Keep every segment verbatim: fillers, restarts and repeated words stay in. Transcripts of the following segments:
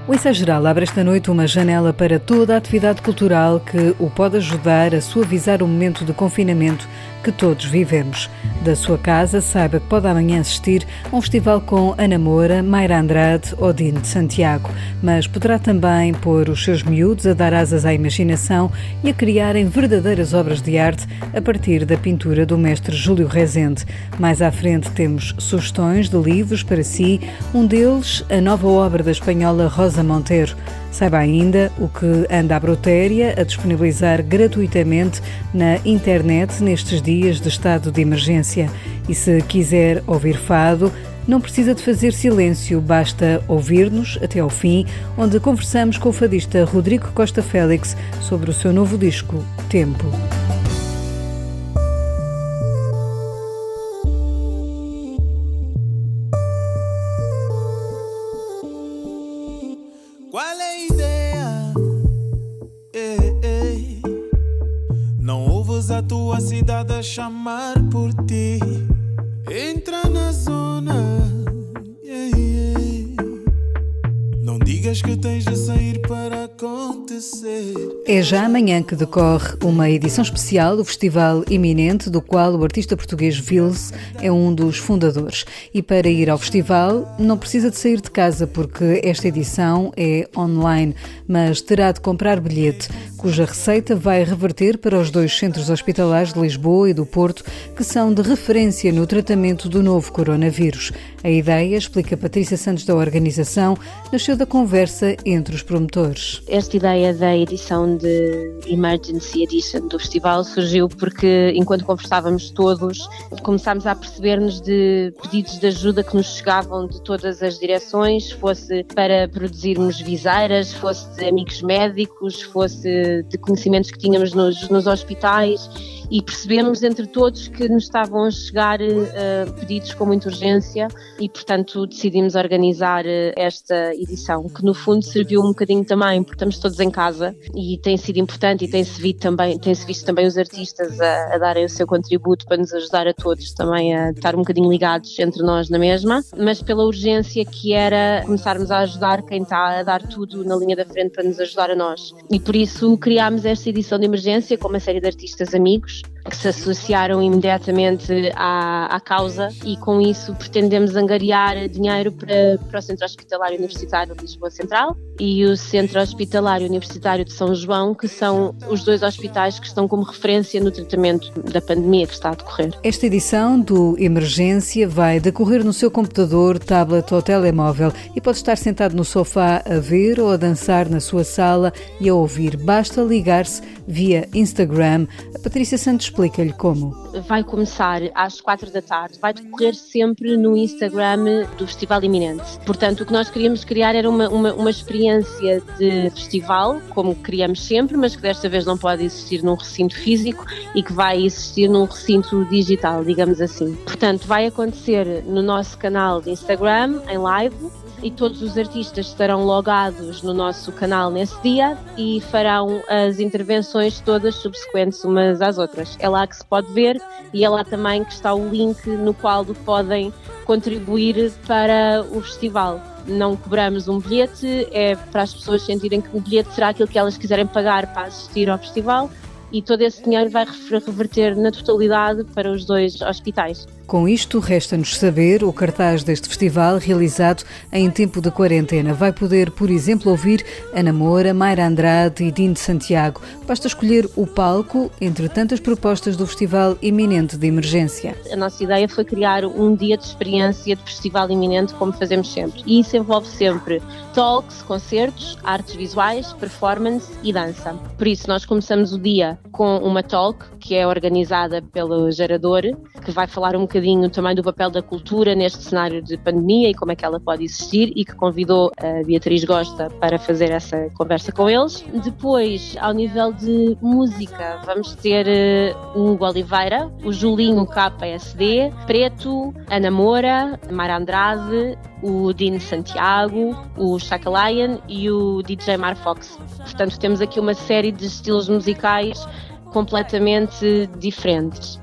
O Ensaio Geral abre esta noite uma janela para toda a atividade cultural que o pode ajudar a suavizar o momento de confinamento que todos vivemos. Da sua casa, saiba que pode amanhã assistir a um festival com Ana Moura, Mayra Andrade ou Dino de Santiago, mas poderá também pôr os seus miúdos a dar asas à imaginação e a criarem verdadeiras obras de arte a partir da pintura do mestre Júlio Rezende. Mais à frente temos sugestões de livros para si, um deles a nova obra da espanhola Rosa Montero. Saiba ainda o que anda a Brotéria a disponibilizar gratuitamente na internet nestes dias de estado de emergência. E se quiser ouvir fado, não precisa de fazer silêncio, basta ouvir-nos até ao fim, onde conversamos com o fadista Rodrigo Costa Félix sobre o seu novo disco, Tempo. Qual é a ideia? Ei, ei. Não ouves a tua cidade a chamar por ti. Entra na zona. Ei, ei. Não digas que tens de sair para acontecer. É já amanhã que decorre uma edição especial do Festival Iminente, do qual o artista português Vils é um dos fundadores. E para ir ao festival não precisa de sair de casa, porque esta edição é online, mas terá de comprar bilhete, cuja receita vai reverter para os dois centros hospitalares de Lisboa e do Porto, que são de referência no tratamento do novo coronavírus. A ideia, explica Patrícia Santos da organização, nasceu da conversa entre os promotores. Esta ideia da edição de Emergency Edition do festival surgiu porque, enquanto conversávamos todos, começámos a perceber-nos de pedidos de ajuda que nos chegavam de todas as direções, fosse para produzirmos viseiras, fosse de amigos médicos, fosse de conhecimentos que tínhamos nos, nos hospitais, e percebemos entre todos que nos estavam a chegar uh, pedidos com muita urgência e, portanto, decidimos organizar uh, esta edição, que no fundo serviu um bocadinho também, porque estamos todos em casa e tem sido importante e tem-se visto também, tem-se visto também os artistas a, a darem o seu contributo para nos ajudar a todos também a estar um bocadinho ligados entre nós na mesma, mas pela urgência que era começarmos a ajudar quem está a dar tudo na linha da frente para nos ajudar a nós. E por isso criámos esta edição de emergência com uma série de artistas amigos que se associaram imediatamente à, à causa, e com isso pretendemos angariar dinheiro para, para o Centro Hospitalário Universitário de Lisboa Central e o Centro Hospitalário Universitário de São João, que são os dois hospitais que estão como referência no tratamento da pandemia que está a decorrer. Esta edição do Emergência vai decorrer no seu computador, tablet ou telemóvel e pode estar sentado no sofá a ver ou a dançar na sua sala e a ouvir. Basta ligar-se via Instagram. A Patrícia Santos explica-lhe como. Vai começar às quatro da tarde, vai decorrer sempre no Instagram do Festival Iminente. Portanto, o que nós queríamos criar era uma, uma, uma experiência de festival, como criamos sempre, mas que desta vez não pode existir num recinto físico e que vai existir num recinto digital, digamos assim. Portanto, vai acontecer no nosso canal de Instagram, em live, e todos os artistas estarão logados no nosso canal nesse dia e farão as intervenções todas subsequentes umas às outras. É lá que se pode ver e é lá também que está o link no qual podem contribuir para o festival. Não cobramos um bilhete, é para as pessoas sentirem que o bilhete será aquilo que elas quiserem pagar para assistir ao festival, e todo esse dinheiro vai reverter na totalidade para os dois hospitais. Com isto, resta-nos saber o cartaz deste festival realizado em tempo de quarentena. Vai poder, por exemplo, ouvir Ana Moura, Mayra Andrade e Dino de Santiago. Basta escolher o palco entre tantas propostas do Festival Iminente de Emergência. A nossa ideia foi criar um dia de experiência de Festival Iminente, como fazemos sempre. E isso envolve sempre talks, concertos, artes visuais, performance e dança. Por isso, nós começamos o dia com uma talk que é organizada pelo Gerador, que vai falar um bocadinho também do papel da cultura neste cenário de pandemia e como é que ela pode existir, e que convidou a Beatriz Gosta para fazer essa conversa com eles. Depois, ao nível de música, vamos ter uh, o Hugo Oliveira, o Julinho K S D, Preto, Ana Moura, Mayra Andrade, o Dino Santiago, o Chaka Lion e o D J Mar Fox. Portanto, temos aqui uma série de estilos musicais completamente diferentes.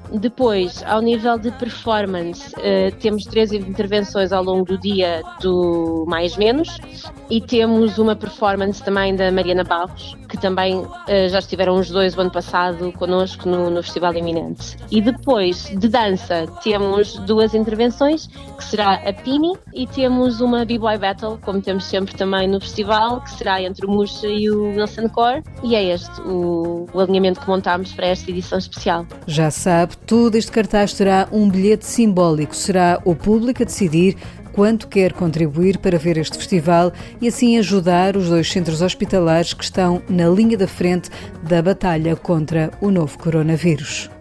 Depois, ao nível de performance, uh, temos três intervenções ao longo do dia do Mais Menos e temos uma performance também da Mariana Barros, que também uh, já estiveram os dois o ano passado connosco no, no Festival Iminente. E depois, de dança, temos duas intervenções, que será a Pini, e temos uma B-Boy Battle, como temos sempre também no festival, que será entre o Musha e o Wilson Core, e é este o, o alinhamento que montámos para esta edição especial. Já sabe, todo este cartaz terá um bilhete simbólico. Será o público a decidir quanto quer contribuir para ver este festival e assim ajudar os dois centros hospitalares que estão na linha da frente da batalha contra o novo coronavírus.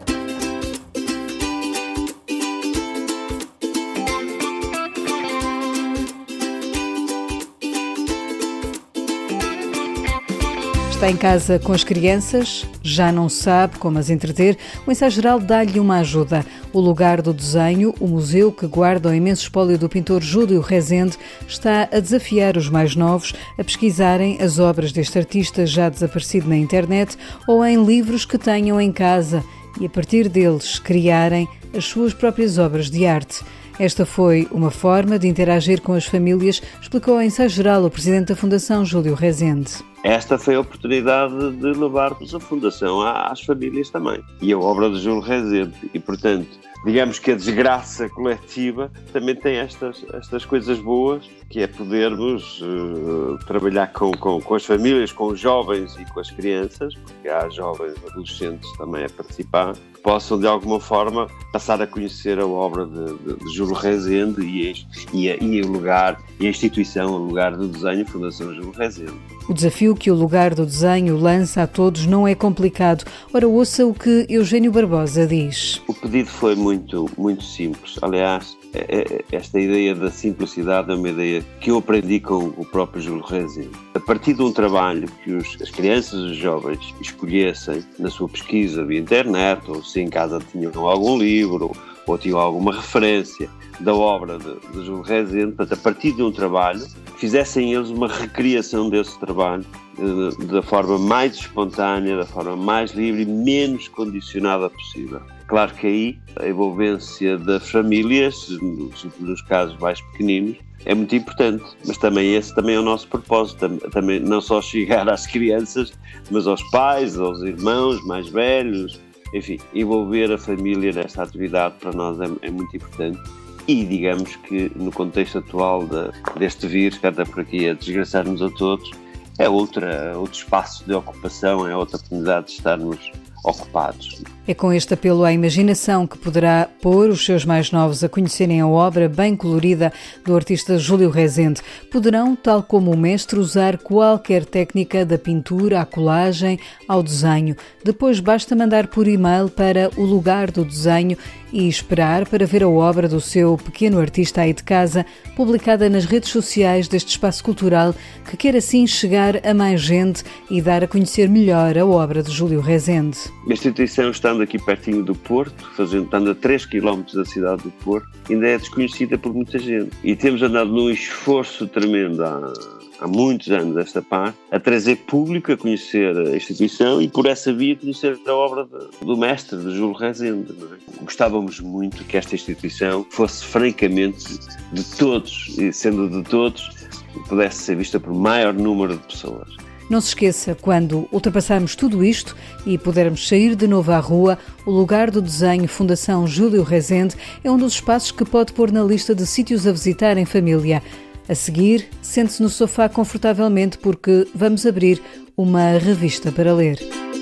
Está em casa com as crianças? Já não sabe como as entreter? O Ensaio Geral dá-lhe uma ajuda. O Lugar do Desenho, o museu que guarda o imenso espólio do pintor Júlio Rezende, está a desafiar os mais novos a pesquisarem as obras deste artista já desaparecido na internet ou em livros que tenham em casa e, a partir deles, criarem as suas próprias obras de arte. Esta foi uma forma de interagir com as famílias, explicou ao Ensaio Geral o presidente da Fundação, Júlio Rezende. Esta foi a oportunidade de levarmos a Fundação às famílias também. E a obra de Júlio Rezende. E, portanto, digamos que a desgraça coletiva também tem estas, estas coisas boas, que é podermos uh, trabalhar com, com, com as famílias, com os jovens e com as crianças, porque há jovens adolescentes também a participar, que possam de alguma forma passar a conhecer a obra de, de, de Júlio Rezende e, e, e o lugar, e a instituição, o Lugar do Desenho, Fundação Júlio Rezende. O desafio que o Lugar do Desenho lança a todos não é complicado. Ora, ouça o que Eugênio Barbosa diz. O pedido foi muito, muito simples. Aliás, esta ideia da simplicidade é uma ideia que eu aprendi com o próprio Júlio Rezende. A partir de um trabalho que os, as crianças e os jovens escolhessem na sua pesquisa via internet, ou se em casa tinham algum livro, ou tinham alguma referência da obra de, de Júlio Rezende, portanto, a partir de um trabalho, fizessem eles uma recriação desse trabalho de, de, da forma mais espontânea, da forma mais livre e menos condicionada possível. Claro que aí a envolvência das famílias, nos, nos casos mais pequeninos, é muito importante, mas também esse também é o nosso propósito, também não só chegar às crianças, mas aos pais, aos irmãos mais velhos, enfim, envolver a família nesta atividade para nós é, é muito importante. E digamos que no contexto atual de, deste vírus, que anda por aqui a desgraçar-nos a todos, é outra, outro espaço de ocupação, é outra oportunidade de estarmos ocupados. É com este apelo à imaginação que poderá pôr os seus mais novos a conhecerem a obra bem colorida do artista Júlio Rezende. Poderão, tal como o mestre, usar qualquer técnica da pintura à colagem ao desenho. Depois basta mandar por e-mail para o Lugar do Desenho e esperar para ver a obra do seu pequeno artista aí de casa, publicada nas redes sociais deste espaço cultural que quer assim chegar a mais gente e dar a conhecer melhor a obra de Júlio Rezende. A instituição, estando aqui pertinho do Porto, fazendo, estando a três quilómetros da cidade do Porto, ainda é desconhecida por muita gente. E temos andado num esforço tremendo há, há muitos anos esta parte, a trazer público a conhecer a instituição e por essa via conhecer a obra de, do mestre, de Júlio Rezende. Não é? Gostávamos muito que esta instituição fosse francamente de todos, e sendo de todos, pudesse ser vista por maior número de pessoas. Não se esqueça, quando ultrapassarmos tudo isto e pudermos sair de novo à rua, o Lugar do Desenho Fundação Júlio Rezende é um dos espaços que pode pôr na lista de sítios a visitar em família. A seguir, sente-se no sofá confortavelmente porque vamos abrir uma revista para ler.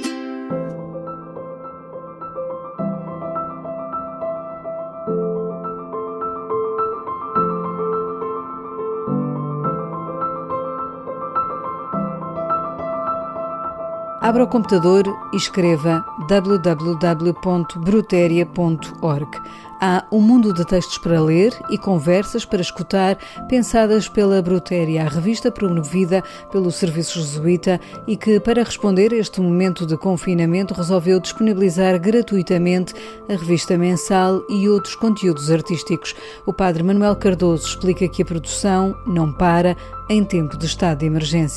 Abra o computador e escreva w w w ponto bruteria ponto org. Há um mundo de textos para ler e conversas para escutar, pensadas pela Bruteria, a revista promovida pelo Serviço Jesuíta e que, para responder a este momento de confinamento, resolveu disponibilizar gratuitamente a revista mensal e outros conteúdos artísticos. O padre Manuel Cardoso explica que a produção não para em tempo de estado de emergência.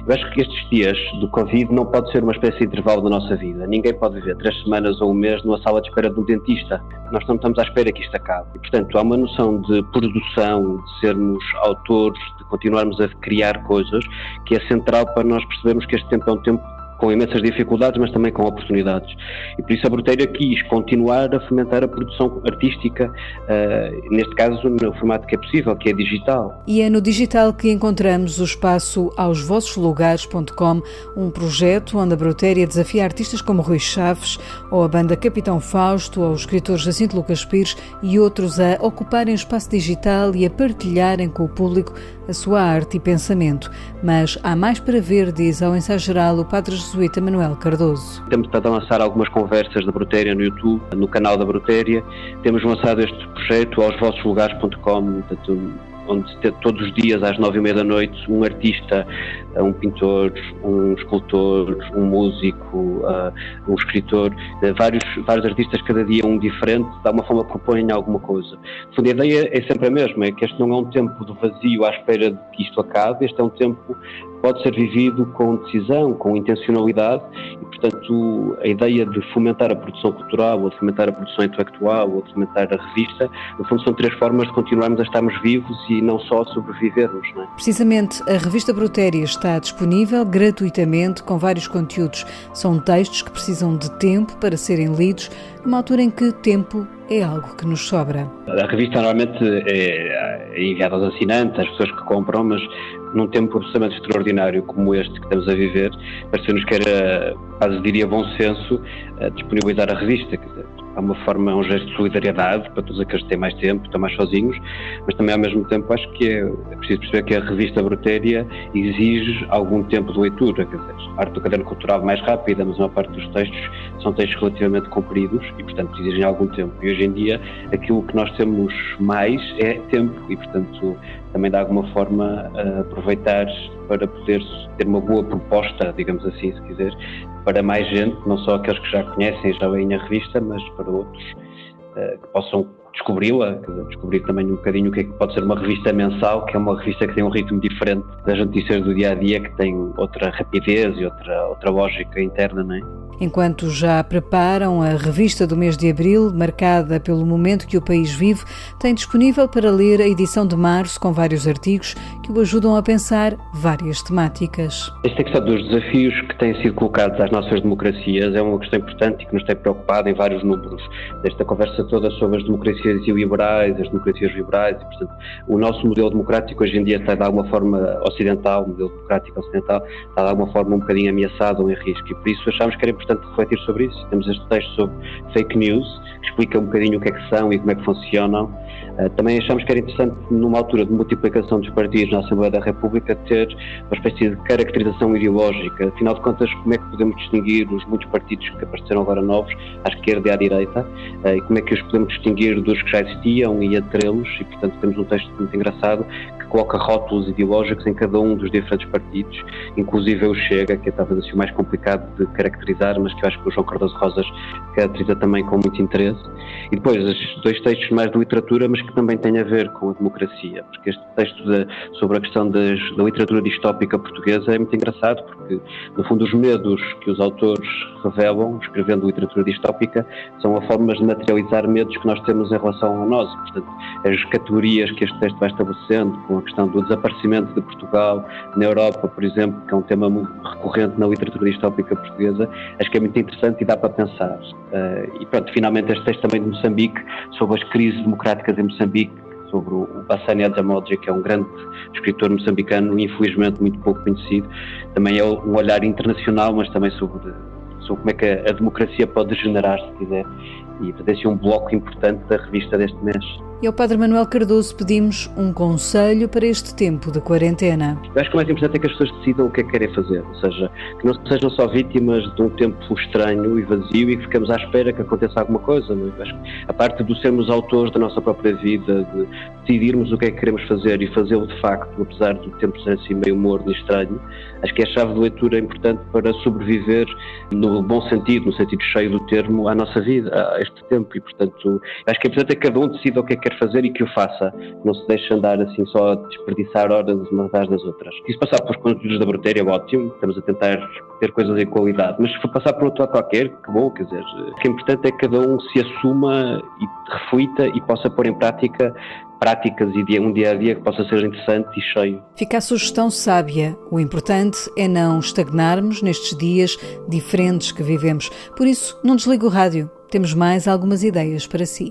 Eu acho que estes dias do Covid não pode ser uma espécie de intervalo da nossa vida. Ninguém pode viver três semanas ou um mês numa sala de espera de um dentista. Nós não estamos à espera que isto acabe. E, portanto, há uma noção de produção, de sermos autores, de continuarmos a criar coisas, que é central para nós percebermos que este tempo é um tempo com imensas dificuldades, mas também com oportunidades. E por isso a Broteira quis continuar a fomentar a produção artística, uh, neste caso no formato que é possível, que é digital. E é no digital que encontramos o espaço aos vossos lugares ponto com, um projeto onde a Broteira desafia artistas como Rui Chaves, ou a banda Capitão Fausto, ou o escritor Jacinto Lucas Pires e outros a ocuparem o espaço digital e a partilharem com o público a sua arte e pensamento. Mas há mais para ver, diz ao ensaio geral o padre jesuíta Manuel Cardoso. Temos estado a lançar algumas conversas da Broteira no YouTube, no canal da Broteira. Temos lançado este projeto aos vossos lugares ponto com, onde todos os dias às nove e meia da noite um artista, um pintor, um escultor, um músico, um escritor, vários, vários artistas, cada dia um diferente, de alguma forma propõem alguma coisa. A ideia é sempre a mesma, é que este não é um tempo de vazio à espera de que isto acabe, este é um tempo que pode ser vivido com decisão, com intencionalidade e, portanto, a ideia de fomentar a produção cultural, ou de fomentar a produção intelectual, ou de fomentar a revista, no fundo são três formas de continuarmos a estarmos vivos e não só sobrevivermos, não é? Precisamente, a revista Broteria está disponível gratuitamente com vários conteúdos. São textos que precisam de tempo para serem lidos, numa altura em que tempo é algo que nos sobra. A revista normalmente é enviada aos assinantes, às pessoas que compram, mas num tempo absolutamente extraordinário como este que estamos a viver, pareceu-nos que era, quase diria, bom senso disponibilizar a revista. Quer dizer, é uma forma, é um gesto de solidariedade para todos aqueles que têm mais tempo, estão mais sozinhos, mas também ao mesmo tempo acho que é, é preciso perceber que a revista Broteria exige algum tempo de leitura, quer dizer, a arte do caderno cultural mais rápida, mas a maior parte dos textos são textos relativamente compridos e, portanto, exigem algum tempo. E hoje em dia aquilo que nós temos mais é tempo e, portanto, também de alguma forma aproveitar para poder ter uma boa proposta, digamos assim, se quiser, para mais gente, não só aqueles que já conhecem e já leem a revista, mas para outros uh, que possam descobri-la, descobrir também um bocadinho o que é que pode ser uma revista mensal, que é uma revista que tem um ritmo diferente das notícias do dia-a-dia, que tem outra rapidez e outra, outra lógica interna, não é? Enquanto já preparam a revista do mês de abril, marcada pelo momento que o país vive, tem disponível para ler a edição de março com vários artigos que o ajudam a pensar várias temáticas. Esta questão dos desafios que têm sido colocados às nossas democracias é uma questão importante e que nos tem preocupado em vários números. Desta conversa toda sobre as democracias iliberais, as democracias liberais, e, portanto, o nosso modelo democrático hoje em dia está de alguma forma ocidental, o modelo democrático ocidental está de alguma forma um bocadinho ameaçado ou em risco, e por isso achamos que era importante refletir sobre isso. Temos este texto sobre fake news, que explica um bocadinho o que é que são e como é que funcionam. Uh, também achamos que era interessante, numa altura de multiplicação dos partidos na Assembleia da República, ter uma espécie de caracterização ideológica. Afinal de contas, como é que podemos distinguir os muitos partidos que apareceram agora novos, à esquerda e à direita, uh, e como é que os podemos distinguir dos que já existiam e entre-los, e portanto temos um texto muito engraçado que coloca rótulos ideológicos em cada um dos diferentes partidos, inclusive o Chega, que é talvez assim o mais complicado de caracterizar, mas que eu acho que o João Cardoso Rosas caracteriza também com muito interesse. E depois, os dois textos mais de literatura, mas que também têm a ver com a democracia, porque este texto de, sobre a questão das, da literatura distópica portuguesa é muito engraçado, porque, no fundo, os medos que os autores revelam, escrevendo literatura distópica, são a forma de materializar medos que nós temos em relação a nós. E, portanto, as categorias que este texto vai estabelecendo, com a questão do desaparecimento de Portugal na Europa, por exemplo, que é um tema muito recorrente na literatura distópica portuguesa, acho que é muito interessante e dá para pensar. Uh, e pronto, finalmente este texto também de Moçambique, sobre as crises democráticas em Moçambique, sobre o Bassani Adjamodji, que é um grande escritor moçambicano, infelizmente muito pouco conhecido. Também é um olhar internacional, mas também sobre, sobre como é que a, a democracia pode degenerar, se quiser. E portanto, é um bloco importante da revista deste mês. E ao Padre Manuel Cardoso pedimos um conselho para este tempo de quarentena. Eu acho que o mais importante é que as pessoas decidam o que é que querem fazer, ou seja, que não sejam só vítimas de um tempo estranho e vazio e que ficamos à espera que aconteça alguma coisa. Não é? Eu acho que a parte de sermos autores da nossa própria vida, de decidirmos o que é que queremos fazer e fazê-lo de facto, apesar do tempo ser assim meio morno e estranho, acho que é a chave de leitura importante para sobreviver no bom sentido, no sentido cheio do termo, à nossa vida, a este tempo. E, portanto, acho que é importante que cada um decida o que é que quer fazer e que o faça. Não se deixe andar assim só a desperdiçar horas umas atrás das outras. Se isso passar pelos conteúdos da Brutéria, é ótimo, estamos a tentar ter coisas em qualidade, mas se for passar por outro lado qualquer, que bom, quer dizer, o que é importante é que cada um se assuma e reflita e possa pôr em prática práticas e um dia a dia que possa ser interessante e cheio. Fica a sugestão sábia. O importante é não estagnarmos nestes dias diferentes que vivemos. Por isso, não desligue o rádio. Temos mais algumas ideias para si.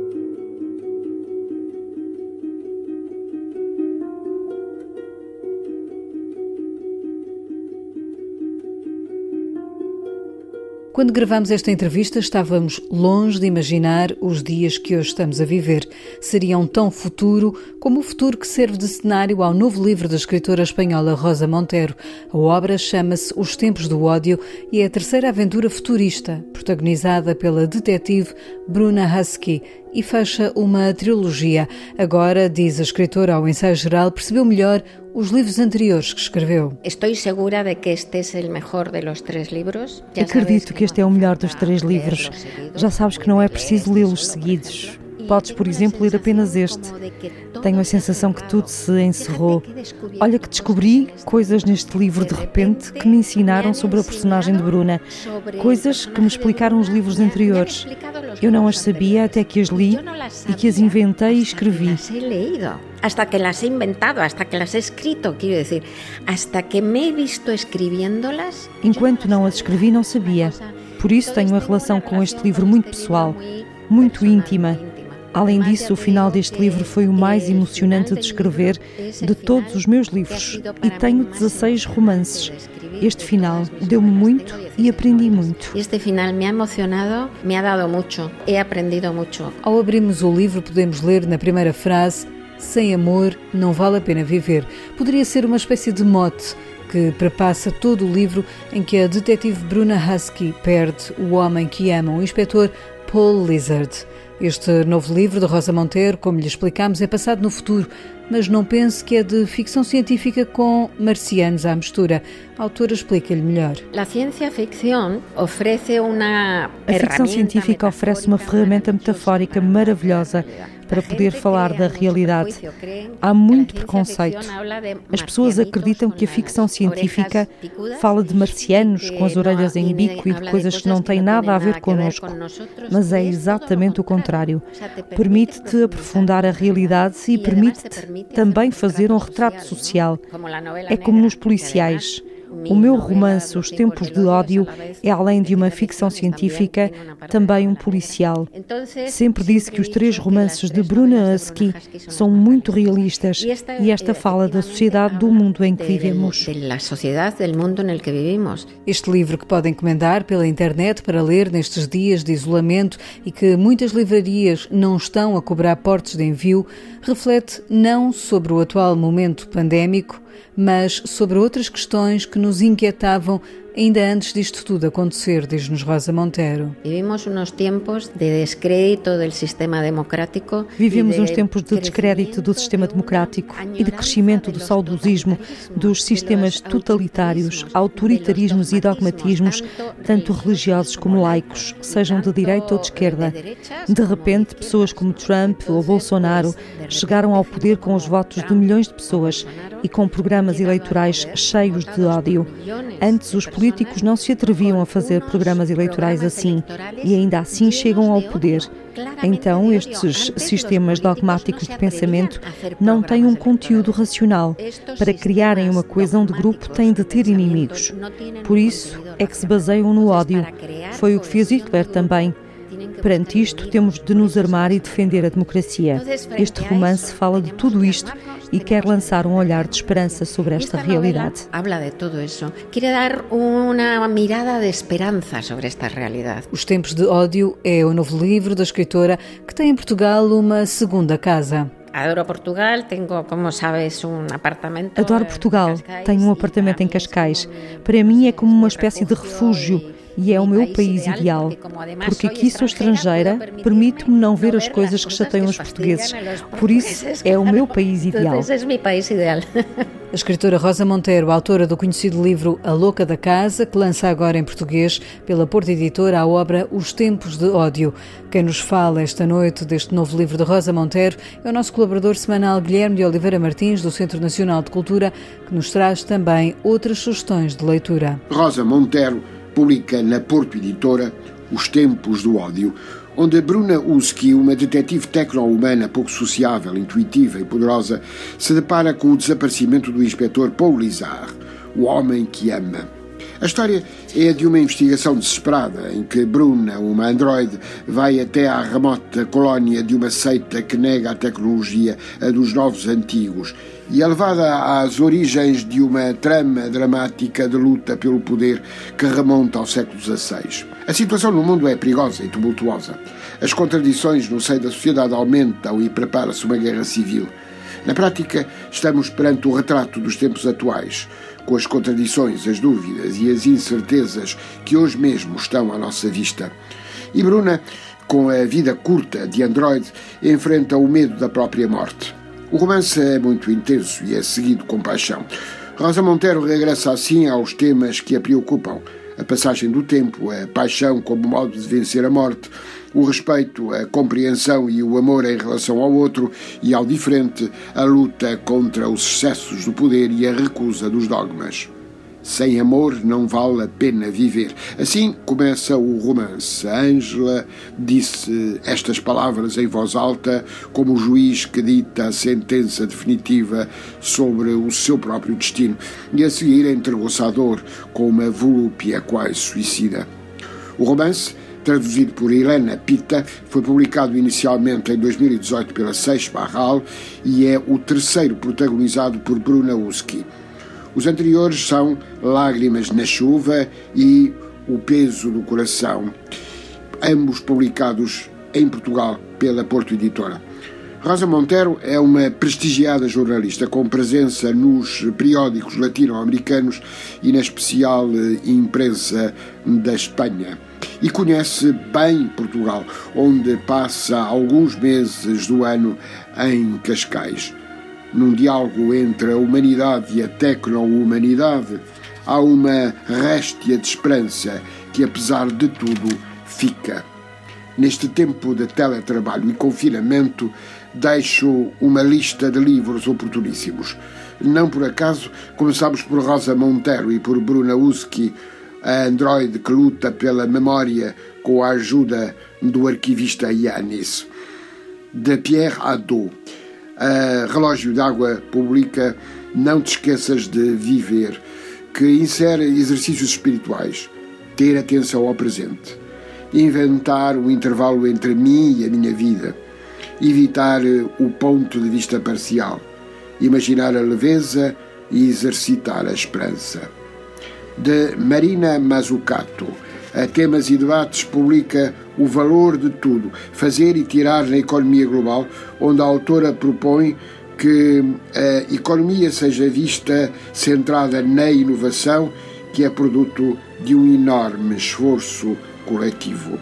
Quando gravamos esta entrevista, estávamos longe de imaginar os dias que hoje estamos a viver. Seriam tão futuro como o futuro que serve de cenário ao novo livro da escritora espanhola Rosa Montero. A obra chama-se Os Tempos do Ódio e é a terceira aventura futurista, protagonizada pela detetive Bruna Husky, e fecha uma trilogia. Agora, diz a escritora ao ensaio geral, percebeu melhor os livros anteriores que escreveu. Estou segura de que este é o melhor dos três livros. Acredito que este é o melhor dos três livros. Já sabes que não é preciso lê-los seguidos. Podes, por exemplo, ler apenas este. Tenho a sensação que tudo se encerrou. Olha que descobri coisas neste livro de repente que me ensinaram sobre a personagem de Bruna. Coisas que me explicaram os livros anteriores. Eu não as sabia até que as li e que as inventei e escrevi. Hasta que las he inventado, hasta que las he escrito, quiero decir, hasta que me he visto escribiéndolas. Enquanto não as escrevi, não sabia. Por isso tenho a relação com este livro muito pessoal, muito íntima. Além disso, o final deste livro foi o mais emocionante de escrever de todos os meus livros e tenho dezasseis romances. Este final deu-me muito e aprendi muito. Este final me ha emocionado, me ha dado muito, he aprendido muito. Ao abrirmos o livro, podemos ler na primeira frase: sem amor não vale a pena viver. Poderia ser uma espécie de mote que perpassa todo o livro, em que a detetive Bruna Husky perde o homem que ama, o inspetor Paul Lizard. Este novo livro de Rosa Montero, como lhe explicámos, é passado no futuro, mas não pense que é de ficção científica com marcianos à mistura. A autora explica-lhe melhor. A ciência-ficção oferece uma A ficção científica oferece uma ferramenta metafórica maravilhosa para poder falar da realidade. Há muito preconceito. As pessoas acreditam que a ficção científica fala de marcianos com as orelhas em bico e de coisas que não têm nada a ver connosco. Mas é exatamente o contrário. Permite-te aprofundar a realidade e permite-te também fazer um retrato social. É como nos policiais. O meu romance, Os Tempos de Ódio, é, além de uma ficção científica, também um policial. Sempre disse que os três romances de Bruna Husky são muito realistas e esta fala da sociedade do mundo em que vivemos. Este livro, que pode encomendar pela internet para ler nestes dias de isolamento e que muitas livrarias não estão a cobrar portos de envio, reflete não sobre o atual momento pandémico, mas sobre outras questões que nos inquietavam ainda antes disto tudo acontecer, diz-nos Rosa Montero. Vivemos uns tempos de descrédito do sistema democrático. Vivemos uns tempos de descrédito do sistema democrático e de crescimento do saudosismo, dos sistemas totalitários, autoritarismos e dogmatismos, tanto religiosos como laicos, sejam de direita ou de esquerda. De repente, pessoas como Trump ou Bolsonaro chegaram ao poder com os votos de milhões de pessoas e com programas eleitorais cheios de ódio. Antes, os políticos não se atreviam a fazer programas eleitorais assim e ainda assim chegam ao poder. Então, estes sistemas dogmáticos de pensamento não têm um conteúdo racional. Para criarem uma coesão de grupo, têm de ter inimigos. Por isso é que se baseiam no ódio. Foi o que fez Hitler também. Perante isto, temos de nos armar e defender a democracia. Este romance fala de tudo isto e quer lançar um olhar de esperança sobre esta realidade. Habla de tudo isso. Quer dar uma mirada de esperança sobre esta realidade. Os Tempos de Ódio é o novo livro da escritora, que tem em Portugal uma segunda casa. Adoro Portugal, tenho, como sabes, um apartamento. Adoro Portugal, tenho um apartamento em Cascais. Para mim é como uma espécie de refúgio e é o meu país ideal, porque aqui sou estrangeira, permite-me não ver as coisas que chateiam os portugueses. Por isso é o meu país ideal. Esse é o meu país ideal. A escritora Rosa Monteiro, autora do conhecido livro A Louca da Casa, que lança agora em português pela Porto Editora a obra Os Tempos de Ódio. Quem nos fala esta noite deste novo livro de Rosa Monteiro é o nosso colaborador semanal Guilherme de Oliveira Martins, do Centro Nacional de Cultura, que nos traz também outras sugestões de leitura. Rosa Monteiro publica na Porto Editora Os Tempos do Ódio, onde Bruna Uski, uma detetive tecno-humana pouco sociável, intuitiva e poderosa, se depara com o desaparecimento do inspetor Paul Lizard, o homem que ama. A história é a de uma investigação desesperada, em que Bruna, uma androide, vai até à remota colónia de uma seita que nega a tecnologia, a dos novos antigos, e é levada às origens de uma trama dramática de luta pelo poder que remonta ao século dezasseis. A situação no mundo é perigosa e tumultuosa. As contradições no seio da sociedade aumentam e prepara-se uma guerra civil. Na prática, estamos perante o retrato dos tempos atuais, com as contradições, as dúvidas e as incertezas que hoje mesmo estão à nossa vista. E Bruna, com a vida curta de androide, enfrenta o medo da própria morte. O romance é muito intenso e é seguido com paixão. Rosa Monteiro regressa assim aos temas que a preocupam: a passagem do tempo, a paixão como modo de vencer a morte, o respeito, a compreensão e o amor em relação ao outro e ao diferente, a luta contra os excessos do poder e a recusa dos dogmas. Sem amor não vale a pena viver. Assim começa o romance. A Ângela disse estas palavras em voz alta, como o juiz que dita a sentença definitiva sobre o seu próprio destino, e a seguir entregou-se à dor com uma volúpia quase suicida. O romance, traduzido por Helena Pita, foi publicado inicialmente em dois mil e dezoito pela Seix Barral e é o terceiro protagonizado por Bruna Uski. Os anteriores são Lágrimas na Chuva e O Peso do Coração, ambos publicados em Portugal pela Porto Editora. Rosa Monteiro é uma prestigiada jornalista com presença nos periódicos latino-americanos e na especial imprensa da Espanha. E conhece bem Portugal, onde passa alguns meses do ano em Cascais. Num diálogo entre a humanidade e a tecno-humanidade, há uma réstia de esperança que, apesar de tudo, fica. Neste tempo de teletrabalho e confinamento, deixo uma lista de livros oportuníssimos. Não por acaso, começamos por Rosa Monteiro e por Bruna Uski, a androide que luta pela memória com a ajuda do arquivista Yanis. De Pierre Hadot. A Relógio d'Água publica Não Te Esqueças de Viver, que insere exercícios espirituais, ter atenção ao presente, inventar um intervalo entre mim e a minha vida, evitar o ponto de vista parcial, imaginar a leveza e exercitar a esperança. De Marina Mazzucato, a Temas e Debates publica O Valor de Tudo, Fazer e Tirar na Economia Global, onde a autora propõe que a economia seja vista centrada na inovação, que é produto de um enorme esforço coletivo.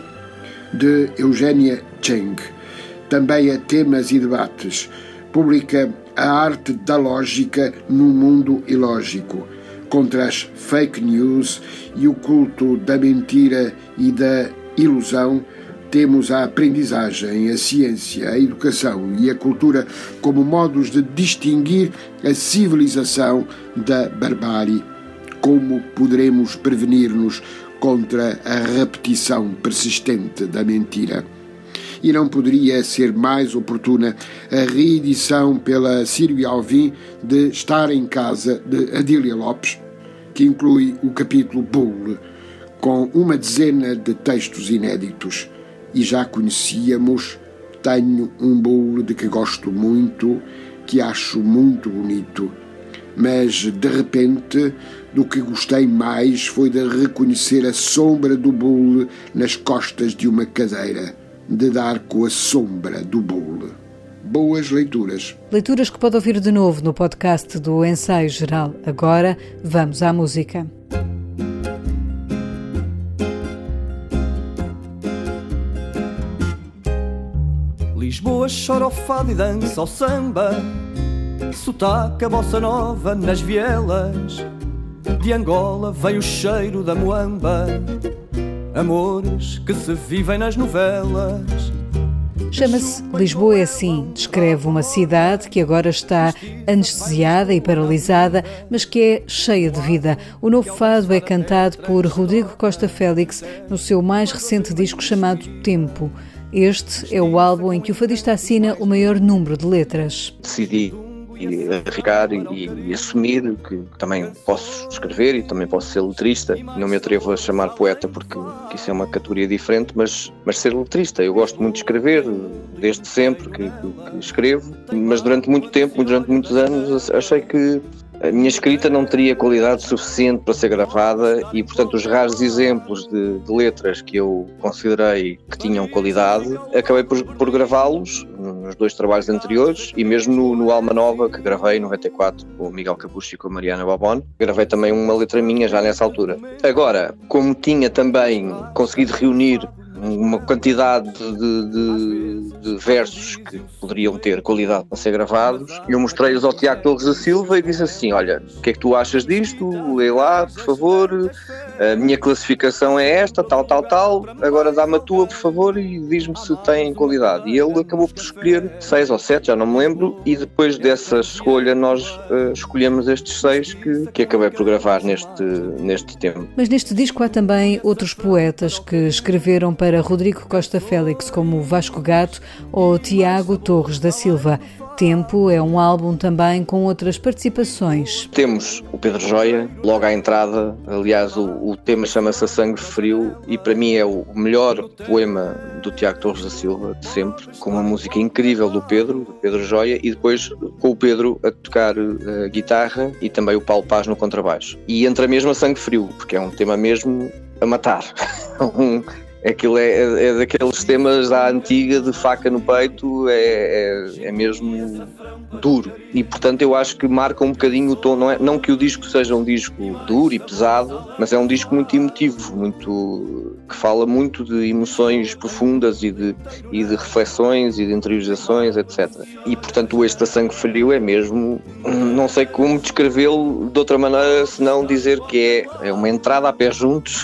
De Eugénia Cheng, também a Temas e Debates, publica A Arte da Lógica no Mundo Ilógico, contra as fake news e o culto da mentira e da ilusão. Temos a aprendizagem, a ciência, a educação e a cultura como modos de distinguir a civilização da barbárie. Como poderemos prevenir-nos contra a repetição persistente da mentira? E não poderia ser mais oportuna a reedição pela Sírio Alvim de Estar em Casa, de Adília Lopes, que inclui o capítulo Bull, com uma dezena de textos inéditos. E já conhecíamos, tenho um Bull de que gosto muito, que acho muito bonito, mas de repente do que gostei mais foi de reconhecer a sombra do Bull nas costas de uma cadeira, de dar com a sombra do Bull. Boas leituras. Leituras que pode ouvir de novo no podcast do Ensaio Geral. Agora vamos à música. Lisboa chora ao fado e dança ao samba, sotaque a bossa nova nas vielas. De Angola vem o cheiro da moamba, amores que se vivem nas novelas. Chama-se Lisboa é Assim, descreve uma cidade que agora está anestesiada e paralisada, mas que é cheia de vida. O novo fado é cantado por Rodrigo Costa Félix no seu mais recente disco chamado Tempo. Este é o álbum em que o fadista assina o maior número de letras. Decidi arriscar e, e assumir que também posso escrever e também posso ser letrista. Não me atrevo a chamar poeta porque isso é uma categoria diferente, mas, mas ser letrista. Eu gosto muito de escrever, desde sempre que, que, que escrevo, mas durante muito tempo, durante muitos anos, achei que a minha escrita não teria qualidade suficiente para ser gravada e, portanto, os raros exemplos de, de letras que eu considerei que tinham qualidade, acabei por, por gravá-los nos dois trabalhos anteriores e mesmo no, no Alma Nova, que gravei em noventa e quatro com o Miguel Capucho e com a Mariana Babone, gravei também uma letra minha já nessa altura. Agora, como tinha também conseguido reunir uma quantidade de, de, de versos que poderiam ter qualidade para ser gravados, eu mostrei-os ao Tiago Torres da Silva e disse assim: olha, o que é que tu achas disto? Lê lá, por favor, a minha classificação é esta, tal, tal, tal, agora dá-me a tua, por favor, e diz-me se tem qualidade. E ele acabou por escolher seis ou sete, já não me lembro, e depois dessa escolha nós uh, escolhemos estes seis que, que acabei por gravar neste, neste tempo. Mas neste disco há também outros poetas que escreveram para para Rodrigo Costa Félix, como Vasco Gato ou Tiago Torres da Silva. Tempo é um álbum também com outras participações. Temos o Pedro Joia, logo à entrada. Aliás, o, o tema chama-se A Sangue Frio e para mim é o melhor poema do Tiago Torres da Silva de sempre, com uma música incrível do Pedro, do Pedro Joia, e depois com o Pedro a tocar a guitarra e também o Paulo Paz no contrabaixo. E entra mesmo A Sangue Frio, porque é um tema mesmo a matar. um, Aquilo é, é, é daqueles temas da antiga, de faca no peito, é, é, é mesmo duro. E, portanto, eu acho que marca um bocadinho o tom. Não, é, não que o disco seja um disco duro e pesado, mas é um disco muito emotivo, muito, que fala muito de emoções profundas e de, e de reflexões e de interiorizações, etcétera. E, portanto, este A Sangue Frio é mesmo... Não sei como descrevê-lo de outra maneira, senão dizer que é, é uma entrada a pé juntos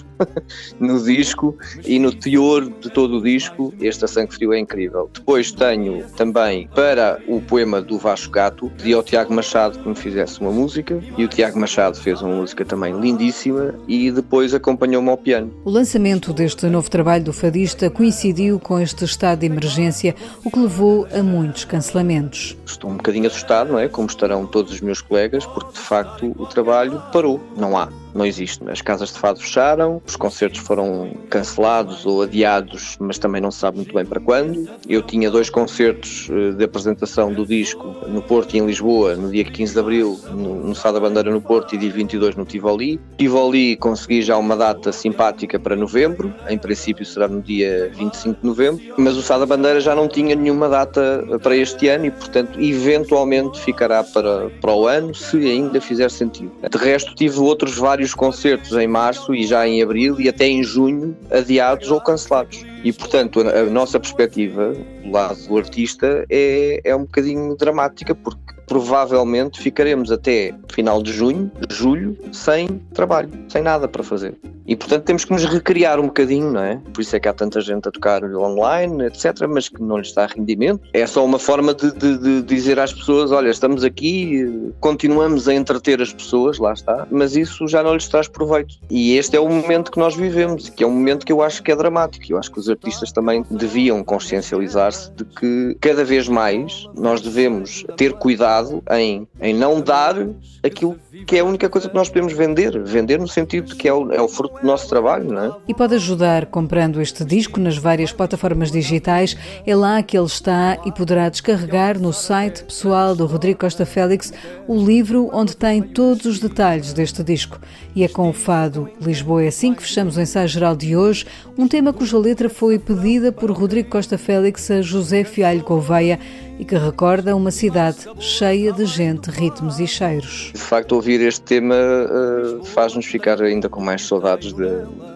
no disco e no teor de todo o disco. Este A Sangue Frio é incrível. Depois tenho também, para o poema do Vasco Gato, pedi ao Tiago Machado que me fizesse uma música e o Tiago Machado fez uma música também lindíssima e depois acompanhou-me ao piano. O lançamento deste novo trabalho do fadista coincidiu com este estado de emergência, o que levou a muitos cancelamentos. Estou um bocadinho assustado, não é? Como estarão todos os meus colegas, porque de facto o trabalho parou, não há. Não existe. As casas de fado fecharam, os concertos foram cancelados ou adiados, mas também não se sabe muito bem para quando. Eu tinha dois concertos de apresentação do disco no Porto e em Lisboa, no dia quinze de abril, no, no Sá da Bandeira no Porto, e dia vinte e dois no Tivoli. Tivoli consegui já uma data simpática para novembro, em princípio será no dia vinte e cinco de novembro, mas o Sá da Bandeira já não tinha nenhuma data para este ano e, portanto, eventualmente ficará para, para o ano, se ainda fizer sentido. De resto, tive outros vários concertos em março e já em abril e até em junho adiados ou cancelados. E, portanto, a, a nossa perspectiva do lado do artista é, é um bocadinho dramática, porque provavelmente ficaremos até final de junho, julho, sem trabalho, sem nada para fazer. E, portanto, temos que nos recriar um bocadinho, não é? Por isso é que há tanta gente a tocar online, etcétera, mas que não lhes dá rendimento. É só uma forma de, de, de dizer às pessoas, olha, estamos aqui, continuamos a entreter as pessoas, lá está, mas isso já não lhes traz proveito. E este é o momento que nós vivemos, que é um momento que eu acho que é dramático. Eu acho que os artistas também deviam consciencializar-se de que, cada vez mais, nós devemos ter cuidado em, em não dar aquilo que é a única coisa que nós podemos vender. Vender no sentido de que é o, é o fruto do nosso trabalho, não é? E pode ajudar comprando este disco nas várias plataformas digitais. É lá que ele está e poderá descarregar no site pessoal do Rodrigo Costa Félix o livro onde tem todos os detalhes deste disco. E é com o fado Lisboa é Assim que fechamos o ensaio geral de hoje, um tema cuja letra foi pedida por Rodrigo Costa Félix a José Fialho Gouveia e que recorda uma cidade cheia de gente, ritmos e cheiros. De facto, ouvir este tema uh, faz-nos ficar ainda com mais saudades de,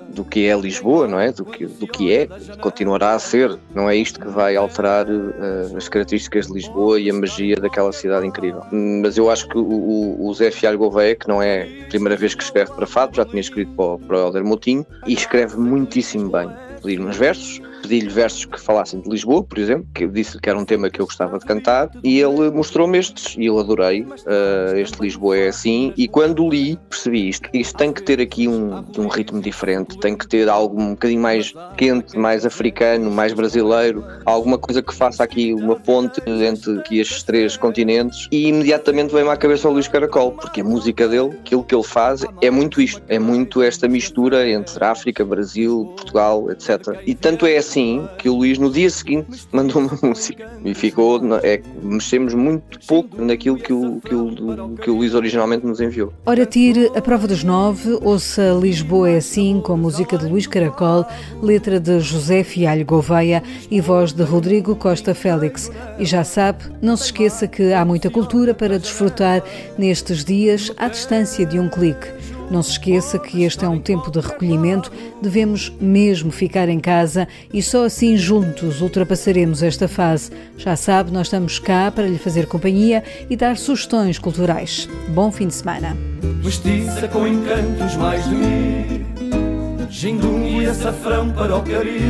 do que é Lisboa, não é? Do que, do que é, continuará a ser. Não é isto que vai alterar uh, as características de Lisboa e a magia daquela cidade incrível. Mas eu acho que o, o Zé Fialho Gouveia, que não é a primeira vez que escreve para fado, já tinha escrito para o, para o Helder Moutinho, e escreve muitíssimo bem. Pedi-lhe uns versos, pedi-lhe versos que falassem de Lisboa, por exemplo, que eu disse que era um tema que eu gostava de cantar, e ele mostrou-me estes, e eu adorei. Uh, este Lisboa é assim, e quando li, percebi isto. Isto tem que ter aqui um, um ritmo diferente, tem que ter algo um bocadinho mais quente, mais africano, mais brasileiro, alguma coisa que faça aqui uma ponte entre aqui estes três continentes, e imediatamente veio-me à cabeça o Luís Caracol, porque a música dele, aquilo que ele faz, é muito isto, é muito esta mistura entre África, Brasil, Portugal, etcétera. E tanto é assim que o Luís no dia seguinte mandou uma música e ficou, é, mexemos muito pouco naquilo que o, que, o, que o Luís originalmente nos enviou. Ora, tire a prova dos nove, ouça Lisboa é assim, com a música de Luís Caracol, letra de José Fialho Gouveia e voz de Rodrigo Costa Félix. E já sabe, não se esqueça que há muita cultura para desfrutar nestes dias à distância de um clique. Não se esqueça que este é um tempo de recolhimento, devemos mesmo ficar em casa e só assim juntos ultrapassaremos esta fase. Já sabe, nós estamos cá para lhe fazer companhia e dar sugestões culturais. Bom fim de semana. Mestiça com encantos mais de mim, gindum e açafrão para o Caribe,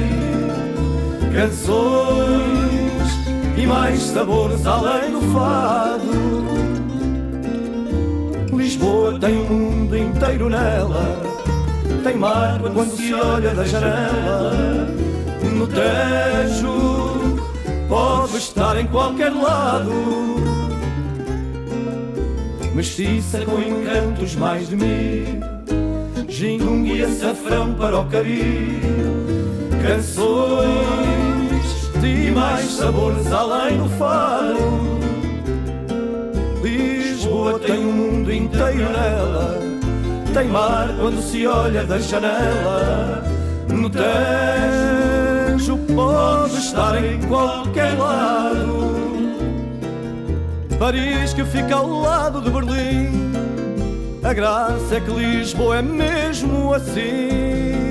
canções e mais sabores além do fado. Lisboa tem o mundo inteiro nela, tem mar quando se olha da janela. No Tejo pode estar em qualquer lado, mestiça com encantos mais de mil, gindum e açafrão para o Caribe, canções de mais sabores além do fado. Lisboa tem o mundo inteiro nela, tem mar quando se olha da janela. No Tejo pode estar em qualquer lado, Paris que fica ao lado de Berlim, a graça é que Lisboa é mesmo assim.